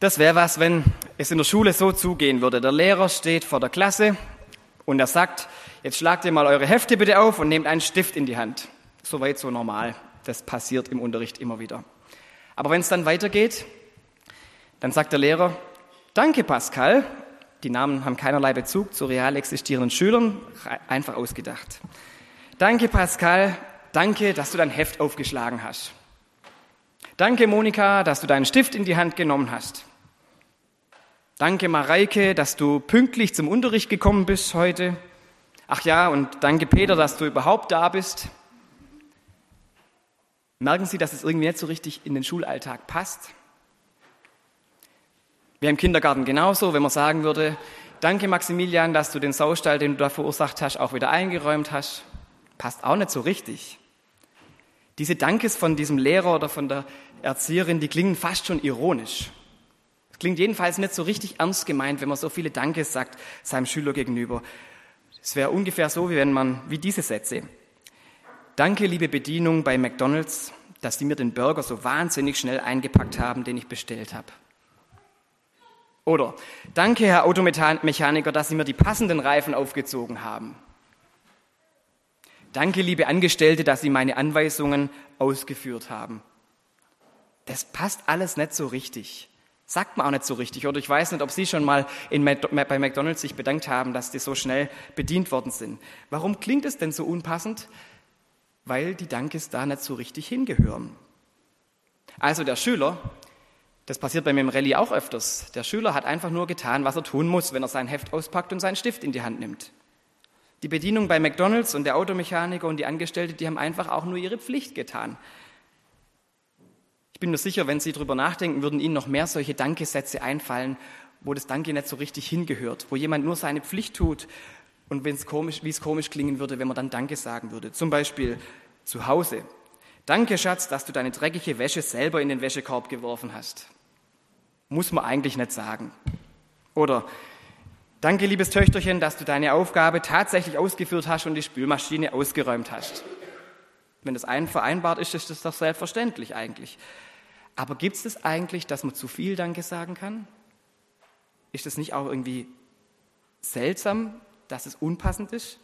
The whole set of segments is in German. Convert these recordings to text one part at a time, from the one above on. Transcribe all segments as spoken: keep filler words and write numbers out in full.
Das wäre was, wenn es in der Schule so zugehen würde. Der Lehrer steht vor der Klasse und er sagt, jetzt schlagt ihr mal eure Hefte bitte auf und nehmt einen Stift in die Hand. Soweit so normal. Das passiert im Unterricht immer wieder. Aber wenn es dann weitergeht, dann sagt der Lehrer, danke Pascal. Die Namen haben keinerlei Bezug zu real existierenden Schülern, einfach ausgedacht. Danke Pascal, danke, dass du dein Heft aufgeschlagen hast. Danke Monika, dass du deinen Stift in die Hand genommen hast. Danke Mareike, dass du pünktlich zum Unterricht gekommen bist heute. Ach ja, und danke Peter, dass du überhaupt da bist. Merken Sie, dass es irgendwie nicht so richtig in den Schulalltag passt? Wir im Kindergarten genauso, wenn man sagen würde, danke Maximilian, dass du den Saustall, den du da verursacht hast, auch wieder eingeräumt hast. Passt auch nicht so richtig. Diese Dankes von diesem Lehrer oder von der Erzieherin, die klingen fast schon ironisch. Es klingt jedenfalls nicht so richtig ernst gemeint, wenn man so viele Dankes sagt seinem Schüler gegenüber. Es wäre ungefähr so, wie wenn man, wie diese Sätze. Danke, liebe Bedienung bei McDonald's, dass Sie mir den Burger so wahnsinnig schnell eingepackt haben, den ich bestellt habe. Oder, danke, Herr Automechaniker, dass Sie mir die passenden Reifen aufgezogen haben. Danke, liebe Angestellte, dass Sie meine Anweisungen ausgeführt haben. Das passt alles nicht so richtig. Sagt man auch nicht so richtig. Oder ich weiß nicht, ob Sie schon mal in, bei McDonald's sich bedankt haben, dass die so schnell bedient worden sind. Warum klingt es denn so unpassend? Weil die Dankes da nicht so richtig hingehören. Also der Schüler, das passiert bei mir im Rallye auch öfters, der Schüler hat einfach nur getan, was er tun muss, wenn er sein Heft auspackt und seinen Stift in die Hand nimmt. Die Bedienung bei McDonald's und der Automechaniker und die Angestellte, die haben einfach auch nur ihre Pflicht getan. Ich bin mir sicher, wenn Sie darüber nachdenken, würden Ihnen noch mehr solche Dankesätze einfallen, wo das Danke nicht so richtig hingehört, wo jemand nur seine Pflicht tut und wenn es komisch, wie es komisch klingen würde, wenn man dann Danke sagen würde. Zum Beispiel zu Hause. Danke, Schatz, dass du deine dreckige Wäsche selber in den Wäschekorb geworfen hast. Muss man eigentlich nicht sagen. Oder danke, liebes Töchterchen, dass du deine Aufgabe tatsächlich ausgeführt hast und die Spülmaschine ausgeräumt hast. Wenn das einen vereinbart ist, ist das doch selbstverständlich eigentlich. Aber gibt es das eigentlich, dass man zu viel Danke sagen kann? Ist das nicht auch irgendwie seltsam, dass es unpassend ist?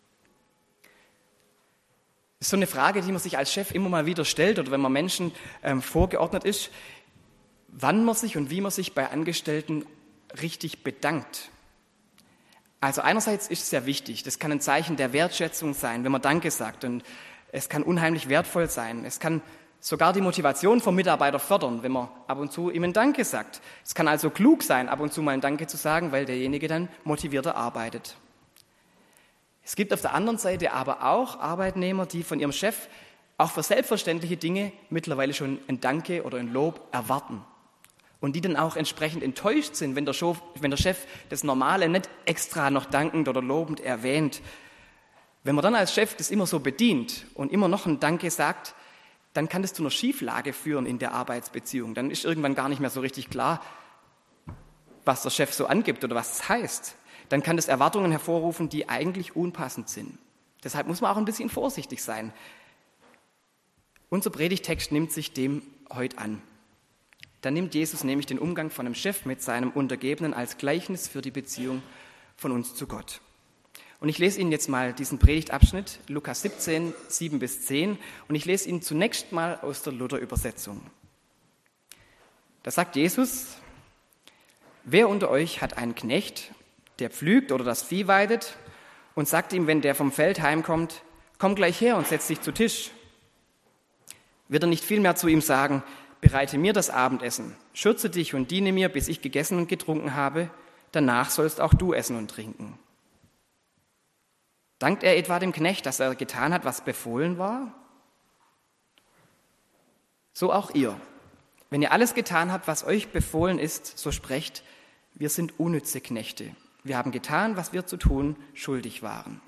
Das ist so eine Frage, die man sich als Chef immer mal wieder stellt oder wenn man Menschen ähm, vorgeordnet ist, wann man sich und wie man sich bei Angestellten richtig bedankt. Also einerseits ist es sehr wichtig, das kann ein Zeichen der Wertschätzung sein, wenn man Danke sagt und es kann unheimlich wertvoll sein. Es kann sogar die Motivation vom Mitarbeiter fördern, wenn man ab und zu ihm ein Danke sagt. Es kann also klug sein, ab und zu mal ein Danke zu sagen, weil derjenige dann motivierter arbeitet. Es gibt auf der anderen Seite aber auch Arbeitnehmer, die von ihrem Chef auch für selbstverständliche Dinge mittlerweile schon ein Danke oder ein Lob erwarten. Und die dann auch entsprechend enttäuscht sind, wenn der Chef das Normale nicht extra noch dankend oder lobend erwähnt. Wenn man dann als Chef das immer so bedient und immer noch ein Danke sagt, dann kann das zu einer Schieflage führen in der Arbeitsbeziehung. Dann ist irgendwann gar nicht mehr so richtig klar, was der Chef so angibt oder was es heißt. Dann kann das Erwartungen hervorrufen, die eigentlich unpassend sind. Deshalb muss man auch ein bisschen vorsichtig sein. Unser Predigtext nimmt sich dem heute an. Da nimmt Jesus nämlich den Umgang von einem Chef mit seinem Untergebenen als Gleichnis für die Beziehung von uns zu Gott. Und ich lese Ihnen jetzt mal diesen Predigtabschnitt, Lukas siebzehn, sieben bis zehn, und ich lese Ihnen zunächst mal aus der Luther-Übersetzung. Da sagt Jesus, wer unter euch hat einen Knecht, der pflügt oder das Vieh weidet und sagt ihm, wenn der vom Feld heimkommt, komm gleich her und setz dich zu Tisch. Wird er nicht vielmehr zu ihm sagen, bereite mir das Abendessen, schürze dich und diene mir, bis ich gegessen und getrunken habe, danach sollst auch du essen und trinken. Dankt er etwa dem Knecht, dass er getan hat, was befohlen war? So auch ihr. Wenn ihr alles getan habt, was euch befohlen ist, so sprecht, wir sind unnütze Knechte. Wir haben getan, was wir zu tun schuldig waren.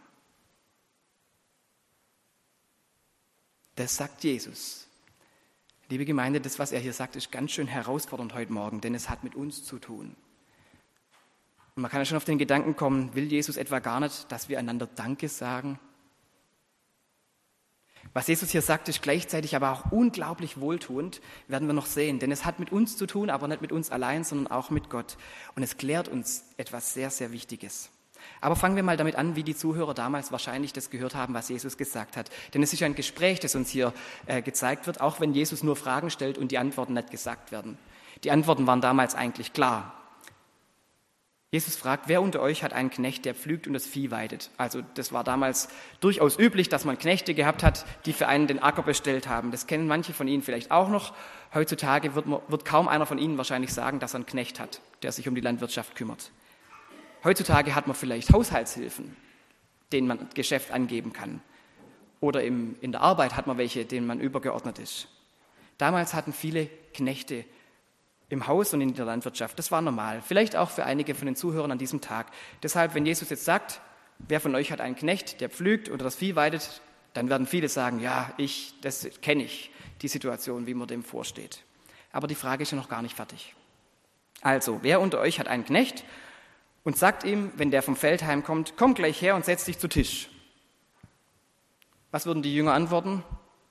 Das sagt Jesus. Liebe Gemeinde, das, was er hier sagt, ist ganz schön herausfordernd heute Morgen, denn es hat mit uns zu tun. Und man kann ja schon auf den Gedanken kommen, will Jesus etwa gar nicht, dass wir einander Danke sagen? Was Jesus hier sagt, ist gleichzeitig aber auch unglaublich wohltuend, werden wir noch sehen. Denn es hat mit uns zu tun, aber nicht mit uns allein, sondern auch mit Gott. Und es klärt uns etwas sehr, sehr Wichtiges. Aber fangen wir mal damit an, wie die Zuhörer damals wahrscheinlich das gehört haben, was Jesus gesagt hat. Denn es ist ja ein Gespräch, das uns hier äh, gezeigt wird, auch wenn Jesus nur Fragen stellt und die Antworten nicht gesagt werden. Die Antworten waren damals eigentlich klar. Jesus fragt, wer unter euch hat einen Knecht, der pflügt und das Vieh weidet? Also das war damals durchaus üblich, dass man Knechte gehabt hat, die für einen den Acker bestellt haben. Das kennen manche von Ihnen vielleicht auch noch. Heutzutage wird, man, wird kaum einer von Ihnen wahrscheinlich sagen, dass er einen Knecht hat, der sich um die Landwirtschaft kümmert. Heutzutage hat man vielleicht Haushaltshilfen, denen man Geschäft angeben kann. Oder im, in der Arbeit hat man welche, denen man übergeordnet ist. Damals hatten viele Knechte im Haus und in der Landwirtschaft. Das war normal. Vielleicht auch für einige von den Zuhörern an diesem Tag. Deshalb, wenn Jesus jetzt sagt, wer von euch hat einen Knecht, der pflügt oder das Vieh weidet, dann werden viele sagen, ja, ich, das kenne ich, die Situation, wie man dem vorsteht. Aber die Frage ist ja noch gar nicht fertig. Also, wer unter euch hat einen Knecht und sagt ihm, wenn der vom Feld heimkommt, komm gleich her und setz dich zu Tisch. Was würden die Jünger antworten?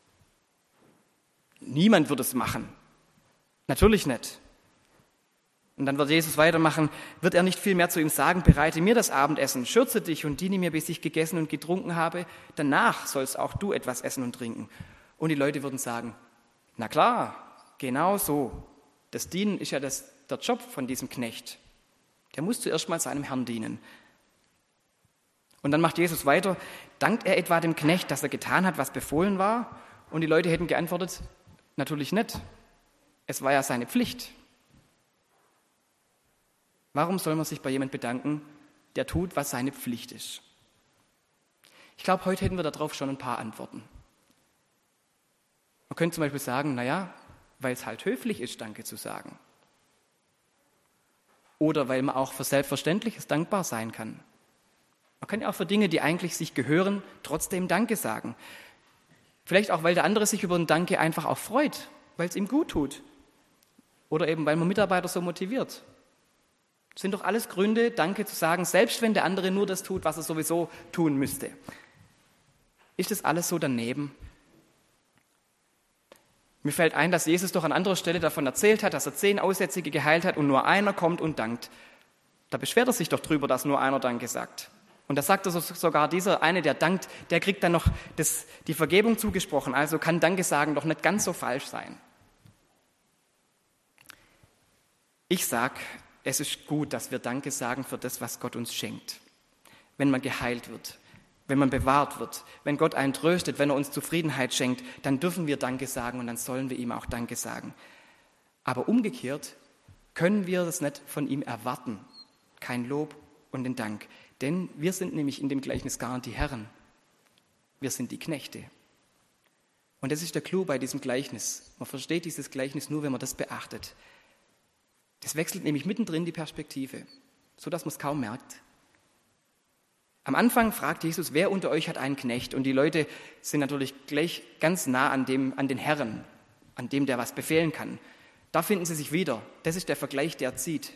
Niemand würde es machen. Natürlich nicht. Und dann wird Jesus weitermachen, wird er nicht viel mehr zu ihm sagen, bereite mir das Abendessen, schürze dich und diene mir, bis ich gegessen und getrunken habe, danach sollst auch du etwas essen und trinken. Und die Leute würden sagen, na klar, genau so. Das Dienen ist ja das, der Job von diesem Knecht. Der muss zuerst mal seinem Herrn dienen. Und dann macht Jesus weiter, dankt er etwa dem Knecht, dass er getan hat, was befohlen war? Und die Leute hätten geantwortet, natürlich nicht. Es war ja seine Pflicht. Warum soll man sich bei jemandem bedanken, der tut, was seine Pflicht ist? Ich glaube, heute hätten wir darauf schon ein paar Antworten. Man könnte zum Beispiel sagen, naja, weil es halt höflich ist, Danke zu sagen. Oder weil man auch für Selbstverständliches dankbar sein kann. Man kann ja auch für Dinge, die eigentlich sich gehören, trotzdem Danke sagen. Vielleicht auch, weil der andere sich über ein Danke einfach auch freut, weil es ihm gut tut. Oder eben, weil man Mitarbeiter so motiviert. Das sind doch alles Gründe, Danke zu sagen, selbst wenn der andere nur das tut, was er sowieso tun müsste. Ist das alles so daneben? Mir fällt ein, dass Jesus doch an anderer Stelle davon erzählt hat, dass er zehn Aussätzige geheilt hat und nur einer kommt und dankt. Da beschwert er sich doch drüber, dass nur einer Danke sagt. Und da sagt er sogar, dieser eine, der dankt, der kriegt dann noch das, die Vergebung zugesprochen. Also kann Danke sagen doch nicht ganz so falsch sein. Ich sage, es ist gut, dass wir Danke sagen für das, was Gott uns schenkt. Wenn man geheilt wird, wenn man bewahrt wird, wenn Gott einen tröstet, wenn er uns Zufriedenheit schenkt, dann dürfen wir Danke sagen und dann sollen wir ihm auch Danke sagen. Aber umgekehrt können wir das nicht von ihm erwarten. Kein Lob und den Dank. Denn wir sind nämlich in dem Gleichnis gar nicht die Herren. Wir sind die Knechte. Und das ist der Clou bei diesem Gleichnis. Man versteht dieses Gleichnis nur, wenn man das beachtet. Das wechselt nämlich mittendrin die Perspektive, so dass man es kaum merkt. Am Anfang fragt Jesus, wer unter euch hat einen Knecht? Und die Leute sind natürlich gleich ganz nah an dem, an den Herren, an dem, der was befehlen kann. Da finden sie sich wieder. Das ist der Vergleich, der zieht.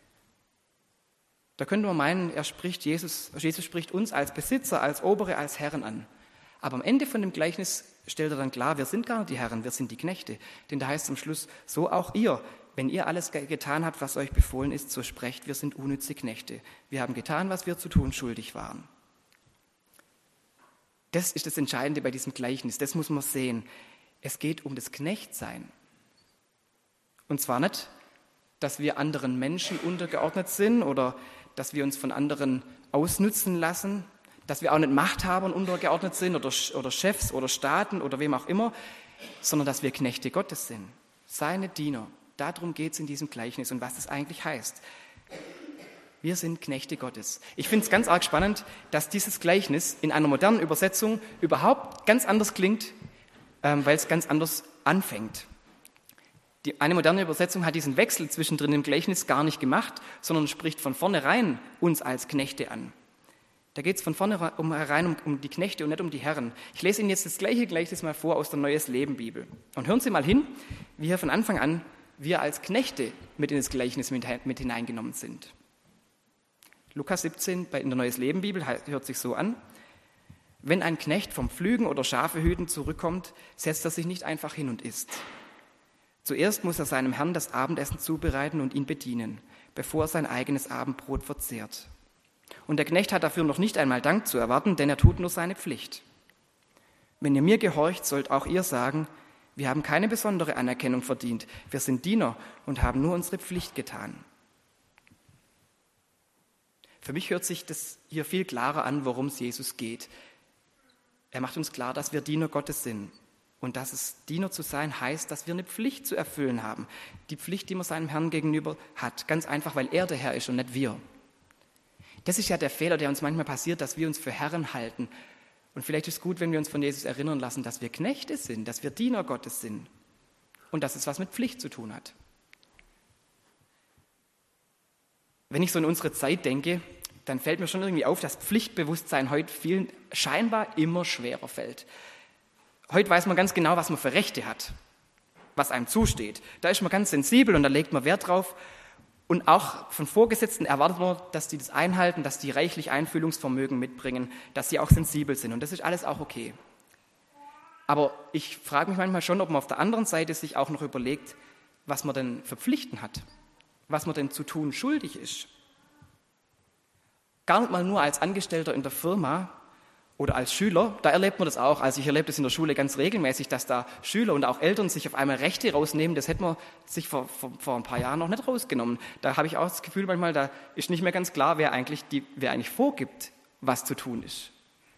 Da könnte man meinen, er spricht Jesus, Jesus spricht uns als Besitzer, als Obere, als Herren an. Aber am Ende von dem Gleichnis stellt er dann klar, wir sind gar nicht die Herren, wir sind die Knechte. Denn da heißt es am Schluss, so auch ihr. Wenn ihr alles getan habt, was euch befohlen ist, so sprecht, wir sind unnütze Knechte. Wir haben getan, was wir zu tun schuldig waren. Das ist das Entscheidende bei diesem Gleichnis, das muss man sehen. Es geht um das Knechtsein. Und zwar nicht, dass wir anderen Menschen untergeordnet sind oder dass wir uns von anderen ausnützen lassen, dass wir auch nicht Machthabern untergeordnet sind oder, oder Chefs oder Staaten oder wem auch immer, sondern dass wir Knechte Gottes sind, seine Diener. Darum geht es in diesem Gleichnis und was das eigentlich heißt. Wir sind Knechte Gottes. Ich finde es ganz arg spannend, dass dieses Gleichnis in einer modernen Übersetzung überhaupt ganz anders klingt, ähm, weil es ganz anders anfängt. Die, eine moderne Übersetzung hat diesen Wechsel zwischendrin im Gleichnis gar nicht gemacht, sondern spricht von vornherein uns als Knechte an. Da geht es von vornherein um, um die Knechte und nicht um die Herren. Ich lese Ihnen jetzt das gleiche Gleichnis mal vor aus der Neues Leben Bibel. Und hören Sie mal hin, wie hier von Anfang an wir als Knechte mit in das Gleichnis mit, mit hineingenommen sind. Lukas siebzehn in der Neues Leben Bibel hört sich so an. Wenn ein Knecht vom Pflügen oder Schafehüten zurückkommt, setzt er sich nicht einfach hin und isst. Zuerst muss er seinem Herrn das Abendessen zubereiten und ihn bedienen, bevor er sein eigenes Abendbrot verzehrt. Und der Knecht hat dafür noch nicht einmal Dank zu erwarten, denn er tut nur seine Pflicht. Wenn ihr mir gehorcht, sollt auch ihr sagen, wir haben keine besondere Anerkennung verdient, wir sind Diener und haben nur unsere Pflicht getan. Für mich hört sich das hier viel klarer an, worum es Jesus geht. Er macht uns klar, dass wir Diener Gottes sind. Und dass es Diener zu sein heißt, dass wir eine Pflicht zu erfüllen haben. Die Pflicht, die man seinem Herrn gegenüber hat. Ganz einfach, weil er der Herr ist und nicht wir. Das ist ja der Fehler, der uns manchmal passiert, dass wir uns für Herren halten. Und vielleicht ist es gut, wenn wir uns von Jesus erinnern lassen, dass wir Knechte sind, dass wir Diener Gottes sind. Und dass es was mit Pflicht zu tun hat. Wenn ich so in unsere Zeit denke, dann fällt mir schon irgendwie auf, dass Pflichtbewusstsein heute vielen scheinbar immer schwerer fällt. Heute weiß man ganz genau, was man für Rechte hat, was einem zusteht. Da ist man ganz sensibel und da legt man Wert drauf. Und auch von Vorgesetzten erwartet man, dass die das einhalten, dass die reichlich Einfühlungsvermögen mitbringen, dass sie auch sensibel sind. Und das ist alles auch okay. Aber ich frage mich manchmal schon, ob man auf der anderen Seite sich auch noch überlegt, was man denn für Pflichten hat, was man denn zu tun schuldig ist. Gar nicht mal nur als Angestellter in der Firma oder als Schüler, da erlebt man das auch. Also ich erlebe das in der Schule ganz regelmäßig, dass da Schüler und auch Eltern sich auf einmal Rechte rausnehmen. Das hätte man sich vor, vor, vor ein paar Jahren noch nicht rausgenommen. Da habe ich auch das Gefühl manchmal, da ist nicht mehr ganz klar, wer eigentlich, die, wer eigentlich vorgibt, was zu tun ist.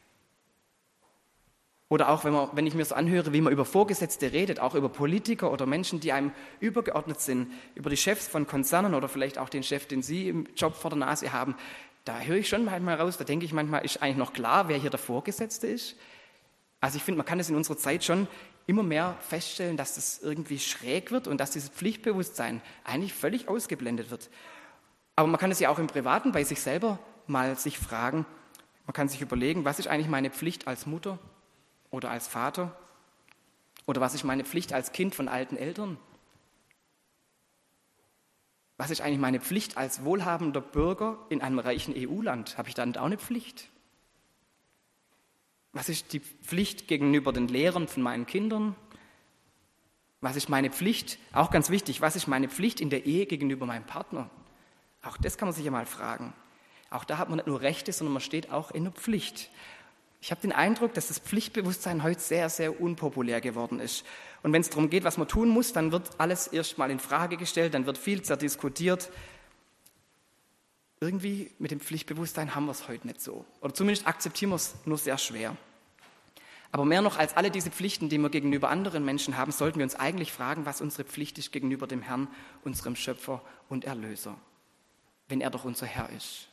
Oder auch, wenn, man, wenn ich mir so anhöre, wie man über Vorgesetzte redet, auch über Politiker oder Menschen, die einem übergeordnet sind, über die Chefs von Konzernen oder vielleicht auch den Chef, den Sie im Job vor der Nase haben, da höre ich schon manchmal raus, da denke ich manchmal, ist eigentlich noch klar, wer hier der Vorgesetzte ist? Also ich finde, man kann es in unserer Zeit schon immer mehr feststellen, dass das irgendwie schräg wird und dass dieses Pflichtbewusstsein eigentlich völlig ausgeblendet wird. Aber man kann es ja auch im Privaten bei sich selber mal sich fragen, man kann sich überlegen, was ist eigentlich meine Pflicht als Mutter oder als Vater? Oder was ist meine Pflicht als Kind von alten Eltern? Was ist eigentlich meine Pflicht als wohlhabender Bürger in einem reichen E U-Land? Habe ich dann auch eine Pflicht? Was ist die Pflicht gegenüber den Lehrern von meinen Kindern? Was ist meine Pflicht, auch ganz wichtig, was ist meine Pflicht in der Ehe gegenüber meinem Partner? Auch das kann man sich ja mal fragen. Auch da hat man nicht nur Rechte, sondern man steht auch in der Pflicht. Ich habe den Eindruck, dass das Pflichtbewusstsein heute sehr, sehr unpopulär geworden ist. Und wenn es darum geht, was man tun muss, dann wird alles erst mal in Frage gestellt, dann wird viel zerdiskutiert. Irgendwie mit dem Pflichtbewusstsein haben wir es heute nicht so. Oder zumindest akzeptieren wir es nur sehr schwer. Aber mehr noch als alle diese Pflichten, die wir gegenüber anderen Menschen haben, sollten wir uns eigentlich fragen, was unsere Pflicht ist gegenüber dem Herrn, unserem Schöpfer und Erlöser, wenn er doch unser Herr ist.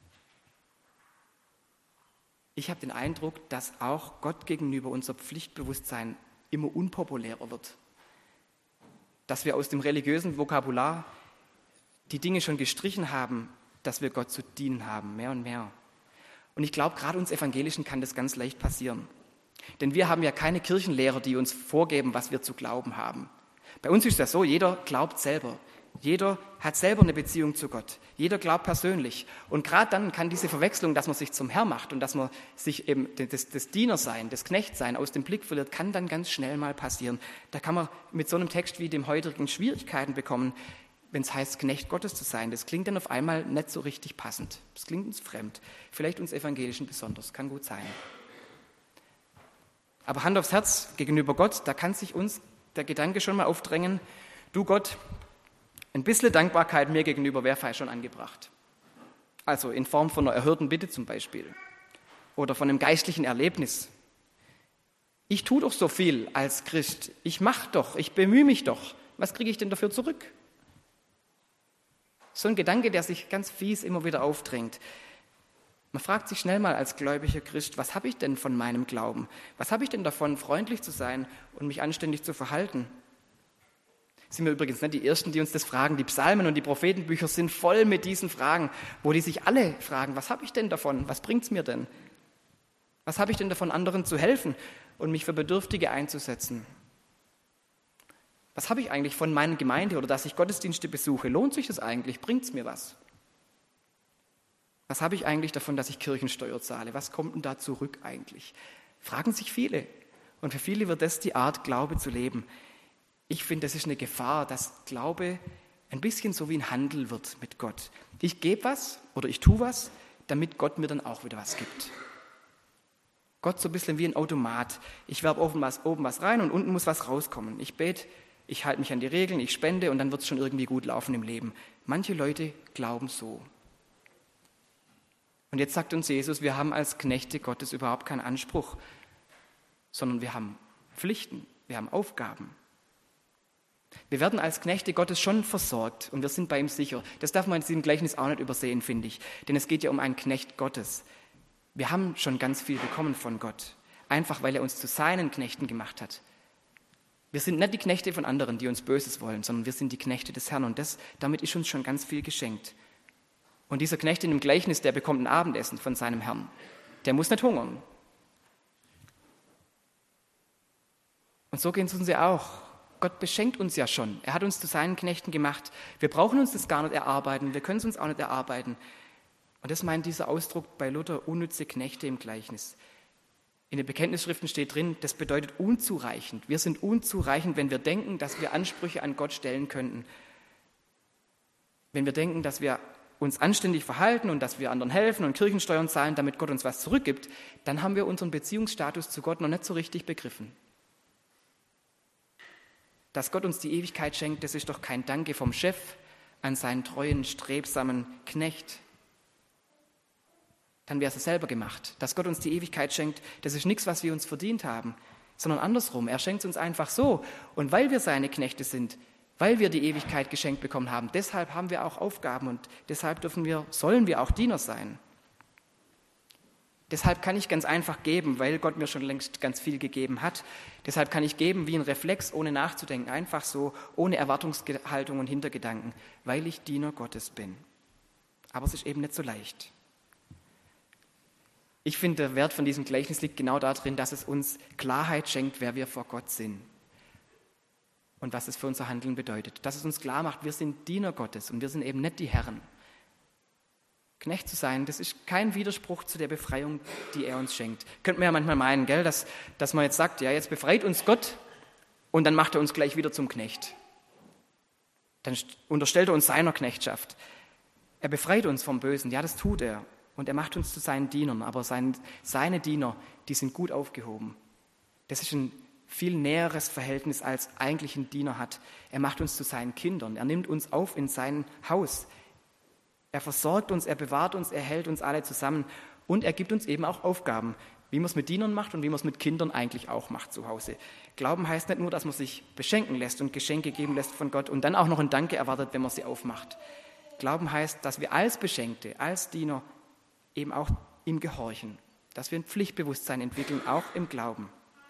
Ich habe den Eindruck, dass auch Gott gegenüber unser Pflichtbewusstsein immer unpopulärer wird. Dass wir aus dem religiösen Vokabular die Dinge schon gestrichen haben, dass wir Gott zu dienen haben, mehr und mehr. Und ich glaube, gerade uns Evangelischen kann das ganz leicht passieren. Denn wir haben ja keine Kirchenlehrer, die uns vorgeben, was wir zu glauben haben. Bei uns ist das so, jeder glaubt selber. Jeder hat selber eine Beziehung zu Gott. Jeder glaubt persönlich. Und gerade dann kann diese Verwechslung, dass man sich zum Herr macht und dass man sich eben das, das Dienersein, das Knechtsein aus dem Blick verliert, kann dann ganz schnell mal passieren. Da kann man mit so einem Text wie dem heutigen Schwierigkeiten bekommen, wenn es heißt, Knecht Gottes zu sein. Das klingt dann auf einmal nicht so richtig passend. Das klingt uns fremd. Vielleicht uns Evangelischen besonders. Kann gut sein. Aber Hand aufs Herz gegenüber Gott, da kann sich uns der Gedanke schon mal aufdrängen, du Gott, ein bisschen Dankbarkeit mir gegenüber wäre vielleicht schon angebracht. Also in Form von einer erhörten Bitte zum Beispiel oder von einem geistlichen Erlebnis. Ich tue doch so viel als Christ. Ich mache doch, ich bemühe mich doch. Was kriege ich denn dafür zurück? So ein Gedanke, der sich ganz fies immer wieder aufdrängt. Man fragt sich schnell mal als gläubiger Christ, was habe ich denn von meinem Glauben? Was habe ich denn davon, freundlich zu sein und mich anständig zu verhalten? Sind wir übrigens nicht die Ersten, die uns das fragen. Die Psalmen und die Prophetenbücher sind voll mit diesen Fragen, wo die sich alle fragen, was habe ich denn davon? Was bringt es mir denn? Was habe ich denn davon, anderen zu helfen und mich für Bedürftige einzusetzen? Was habe ich eigentlich von meiner Gemeinde oder dass ich Gottesdienste besuche? Lohnt sich das eigentlich? Bringt es mir was? Was habe ich eigentlich davon, dass ich Kirchensteuer zahle? Was kommt denn da zurück eigentlich? Fragen sich viele. Und für viele wird das die Art, Glaube zu leben. Ich finde, das ist eine Gefahr, dass Glaube ein bisschen so wie ein Handel wird mit Gott. Ich gebe was oder ich tue was, damit Gott mir dann auch wieder was gibt. Gott so ein bisschen wie ein Automat. Ich werfe oben was, oben was rein und unten muss was rauskommen. Ich bete, ich halte mich an die Regeln, ich spende und dann wird es schon irgendwie gut laufen im Leben. Manche Leute glauben so. Und jetzt sagt uns Jesus, wir haben als Knechte Gottes überhaupt keinen Anspruch, sondern wir haben Pflichten, wir haben Aufgaben. Wir werden als Knechte Gottes schon versorgt und wir sind bei ihm sicher. Das darf man in diesem Gleichnis auch nicht übersehen, finde ich. Denn es geht ja um einen Knecht Gottes. Wir haben schon ganz viel bekommen von Gott, einfach weil er uns zu seinen Knechten gemacht hat. Wir sind nicht die Knechte von anderen, die uns Böses wollen, sondern wir sind die Knechte des Herrn und das, damit ist uns schon ganz viel geschenkt. Und dieser Knecht in dem Gleichnis, der bekommt ein Abendessen von seinem Herrn. Der muss nicht hungern. Und so geht es uns ja auch. Gott beschenkt uns ja schon. Er hat uns zu seinen Knechten gemacht. Wir brauchen uns das gar nicht erarbeiten. Wir können es uns auch nicht erarbeiten. Und das meint dieser Ausdruck bei Luther, unnütze Knechte im Gleichnis. In den Bekenntnisschriften steht drin, das bedeutet unzureichend. Wir sind unzureichend, wenn wir denken, dass wir Ansprüche an Gott stellen könnten. Wenn wir denken, dass wir uns anständig verhalten und dass wir anderen helfen und Kirchensteuern zahlen, damit Gott uns was zurückgibt, dann haben wir unseren Beziehungsstatus zu Gott noch nicht so richtig begriffen. Dass Gott uns die Ewigkeit schenkt, das ist doch kein Danke vom Chef an seinen treuen, strebsamen Knecht. Dann wäre es selber gemacht. Dass Gott uns die Ewigkeit schenkt, das ist nichts, was wir uns verdient haben, sondern andersrum. Er schenkt es uns einfach so. Und weil wir seine Knechte sind, weil wir die Ewigkeit geschenkt bekommen haben, deshalb haben wir auch Aufgaben und deshalb dürfen wir, sollen wir auch Diener sein. Deshalb kann ich ganz einfach geben, weil Gott mir schon längst ganz viel gegeben hat. Deshalb kann ich geben wie ein Reflex, ohne nachzudenken, einfach so, ohne Erwartungshaltung und Hintergedanken, weil ich Diener Gottes bin. Aber es ist eben nicht so leicht. Ich finde, der Wert von diesem Gleichnis liegt genau darin, dass es uns Klarheit schenkt, wer wir vor Gott sind und was es für unser Handeln bedeutet. Dass es uns klar macht, wir sind Diener Gottes und wir sind eben nicht die Herren. Knecht zu sein, das ist kein Widerspruch zu der Befreiung, die er uns schenkt. Könnte man ja manchmal meinen, gell, dass, dass man jetzt sagt, ja, jetzt befreit uns Gott und dann macht er uns gleich wieder zum Knecht. Dann unterstellt er uns seiner Knechtschaft. Er befreit uns vom Bösen, ja, das tut er. Und er macht uns zu seinen Dienern, aber sein, seine Diener, die sind gut aufgehoben. Das ist ein viel näheres Verhältnis, als eigentlich ein Diener hat. Er macht uns zu seinen Kindern, er nimmt uns auf in sein Haus. Er versorgt uns, er bewahrt uns, er hält uns alle zusammen und er gibt uns eben auch Aufgaben, wie man es mit Dienern macht und wie man es mit Kindern eigentlich auch macht zu Hause. Glauben heißt nicht nur, dass man sich beschenken lässt und Geschenke geben lässt von Gott und dann auch noch ein Danke erwartet, wenn man sie aufmacht. Glauben heißt, dass wir als Beschenkte, als Diener eben auch ihm gehorchen, dass wir ein Pflichtbewusstsein entwickeln, auch im Glauben.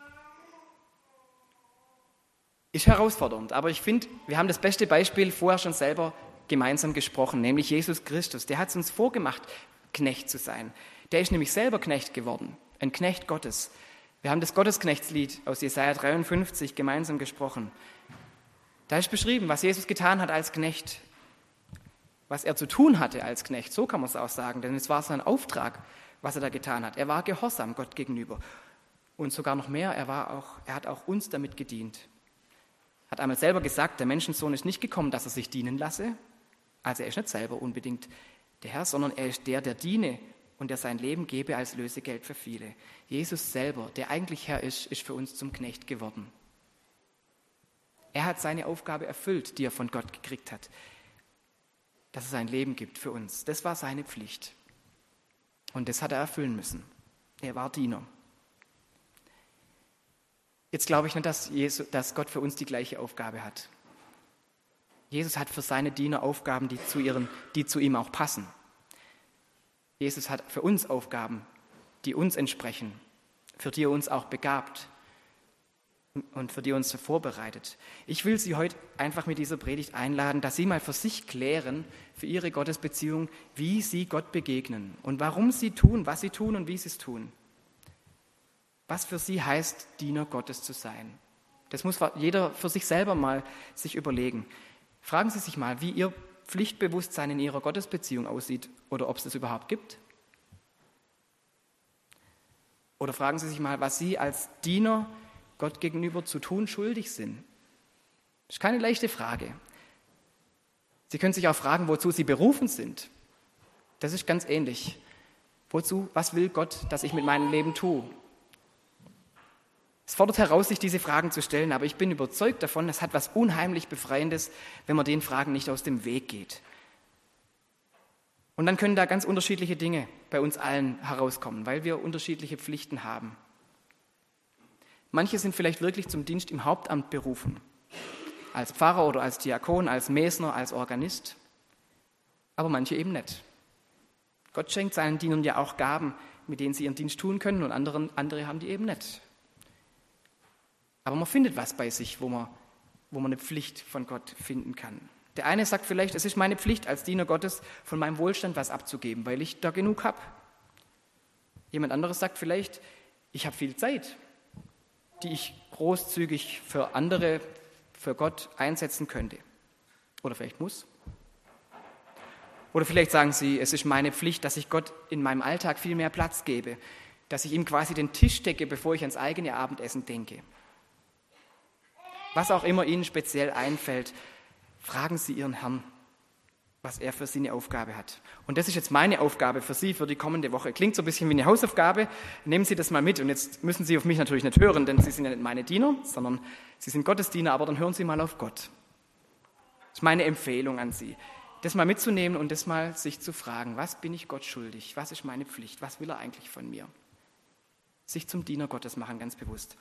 Ist herausfordernd, aber ich finde, wir haben das beste Beispiel vorher schon selber gemeinsam gesprochen, nämlich Jesus Christus. Der hat es uns vorgemacht, Knecht zu sein. Der ist nämlich selber Knecht geworden, ein Knecht Gottes. Wir haben das Gottesknechtslied aus Jesaja dreiundfünfzig gemeinsam gesprochen. Da ist beschrieben, was Jesus getan hat als Knecht, was er zu tun hatte als Knecht, so kann man es auch sagen, denn es war sein Auftrag, was er da getan hat. Er war gehorsam Gott gegenüber und sogar noch mehr, er, war auch, er hat auch uns damit gedient. Hat einmal selber gesagt, der Menschensohn ist nicht gekommen, dass er sich dienen lasse, also er ist nicht selber unbedingt der Herr, sondern er ist der, der diene und der sein Leben gebe als Lösegeld für viele. Jesus selber, der eigentlich Herr ist, ist für uns zum Knecht geworden. Er hat seine Aufgabe erfüllt, die er von Gott gekriegt hat, dass er sein Leben gibt für uns. Das war seine Pflicht. Und das hat er erfüllen müssen. Er war Diener. Jetzt glaube ich nicht, dass, Jesus, dass Gott für uns die gleiche Aufgabe hat. Jesus hat für seine Diener Aufgaben, die zu, ihren, die zu ihm auch passen. Jesus hat für uns Aufgaben, die uns entsprechen, für die er uns auch begabt und für die er uns vorbereitet. Ich will Sie heute einfach mit dieser Predigt einladen, dass Sie mal für sich klären, für Ihre Gottesbeziehung, wie Sie Gott begegnen und warum Sie tun, was Sie tun und wie Sie es tun. Was für Sie heißt, Diener Gottes zu sein. Das muss jeder für sich selber mal sich überlegen. Fragen Sie sich mal, wie Ihr Pflichtbewusstsein in ihrer Gottesbeziehung aussieht oder ob es das überhaupt gibt. Oder fragen Sie sich mal, was Sie als Diener Gott gegenüber zu tun schuldig sind. Das ist keine leichte Frage. Sie können sich auch fragen, wozu Sie berufen sind. Das ist ganz ähnlich. Wozu, was will Gott, dass ich mit meinem Leben tue? Es fordert heraus, sich diese Fragen zu stellen, aber ich bin überzeugt davon, es hat was unheimlich Befreiendes, wenn man den Fragen nicht aus dem Weg geht. Und dann können da ganz unterschiedliche Dinge bei uns allen herauskommen, weil wir unterschiedliche Pflichten haben. Manche sind vielleicht wirklich zum Dienst im Hauptamt berufen, als Pfarrer oder als Diakon, als Mesner, als Organist, aber manche eben nicht. Gott schenkt seinen Dienern ja auch Gaben, mit denen sie ihren Dienst tun können, und anderen, andere haben die eben nicht. Aber man findet was bei sich, wo man, wo man eine Pflicht von Gott finden kann. Der eine sagt vielleicht, es ist meine Pflicht als Diener Gottes, von meinem Wohlstand was abzugeben, weil ich da genug habe. Jemand anderes sagt vielleicht, ich habe viel Zeit, die ich großzügig für andere, für Gott einsetzen könnte. Oder vielleicht muss. Oder vielleicht sagen sie, es ist meine Pflicht, dass ich Gott in meinem Alltag viel mehr Platz gebe, dass ich ihm quasi den Tisch decke, bevor ich ans eigene Abendessen denke. Was auch immer Ihnen speziell einfällt, fragen Sie Ihren Herrn, was er für Sie eine Aufgabe hat. Und das ist jetzt meine Aufgabe für Sie für die kommende Woche. Klingt so ein bisschen wie eine Hausaufgabe. Nehmen Sie das mal mit. Und jetzt müssen Sie auf mich natürlich nicht hören, denn Sie sind ja nicht meine Diener, sondern Sie sind Gottes Diener, aber dann hören Sie mal auf Gott. Das ist meine Empfehlung an Sie, das mal mitzunehmen und das mal sich zu fragen, was bin ich Gott schuldig? Was ist meine Pflicht? Was will er eigentlich von mir? Sich zum Diener Gottes machen, ganz bewusst.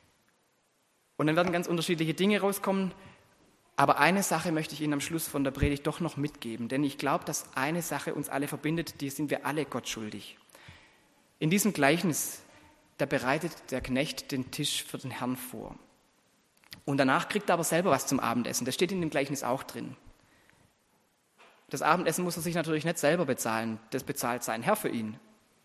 Und dann werden ganz unterschiedliche Dinge rauskommen. Aber eine Sache möchte ich Ihnen am Schluss von der Predigt doch noch mitgeben. Denn ich glaube, dass eine Sache uns alle verbindet, die sind wir alle Gott schuldig. In diesem Gleichnis, da bereitet der Knecht den Tisch für den Herrn vor. Und danach kriegt er aber selber was zum Abendessen. Das steht in dem Gleichnis auch drin. Das Abendessen muss er sich natürlich nicht selber bezahlen. Das bezahlt sein Herr für ihn.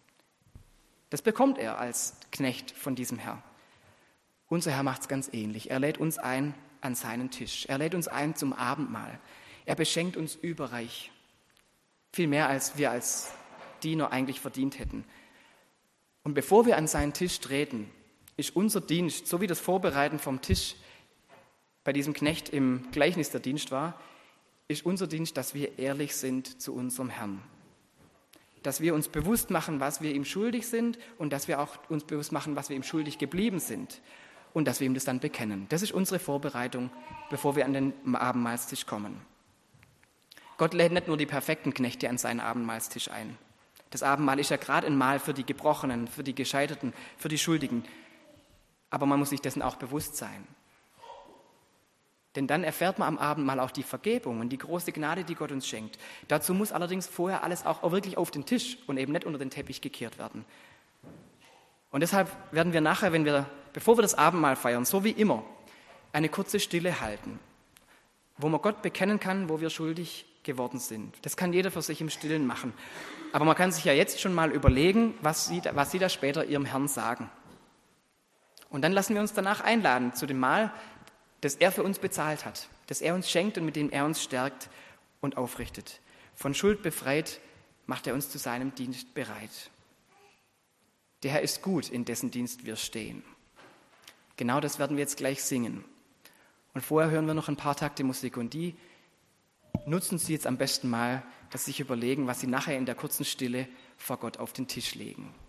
Das bekommt er als Knecht von diesem Herr. Unser Herr macht es ganz ähnlich. Er lädt uns ein an seinen Tisch. Er lädt uns ein zum Abendmahl. Er beschenkt uns überreich. Viel mehr, als wir als Diener eigentlich verdient hätten. Und bevor wir an seinen Tisch treten, ist unser Dienst, so wie das Vorbereiten vom Tisch bei diesem Knecht im Gleichnis der Dienst war, ist unser Dienst, dass wir ehrlich sind zu unserem Herrn. Dass wir uns bewusst machen, was wir ihm schuldig sind und dass wir auch uns bewusst machen, was wir ihm schuldig geblieben sind. Und dass wir ihm das dann bekennen. Das ist unsere Vorbereitung, bevor wir an den Abendmahlstisch kommen. Gott lädt nicht nur die perfekten Knechte an seinen Abendmahlstisch ein. Das Abendmahl ist ja gerade ein Mahl für die Gebrochenen, für die Gescheiterten, für die Schuldigen. Aber man muss sich dessen auch bewusst sein. Denn dann erfährt man am Abendmahl auch die Vergebung und die große Gnade, die Gott uns schenkt. Dazu muss allerdings vorher alles auch wirklich auf den Tisch und eben nicht unter den Teppich gekehrt werden. Und deshalb werden wir nachher, wenn wir, bevor wir das Abendmahl feiern, so wie immer, eine kurze Stille halten, wo man Gott bekennen kann, wo wir schuldig geworden sind. Das kann jeder für sich im Stillen machen. Aber man kann sich ja jetzt schon mal überlegen, was Sie, was Sie da später Ihrem Herrn sagen. Und dann lassen wir uns danach einladen zu dem Mahl, das er für uns bezahlt hat, das er uns schenkt und mit dem er uns stärkt und aufrichtet. Von Schuld befreit macht er uns zu seinem Dienst bereit. Der Herr ist gut, in dessen Dienst wir stehen. Genau das werden wir jetzt gleich singen. Und vorher hören wir noch ein paar Takte Musik und die nutzen Sie jetzt am besten mal, dass Sie sich überlegen, was Sie nachher in der kurzen Stille vor Gott auf den Tisch legen.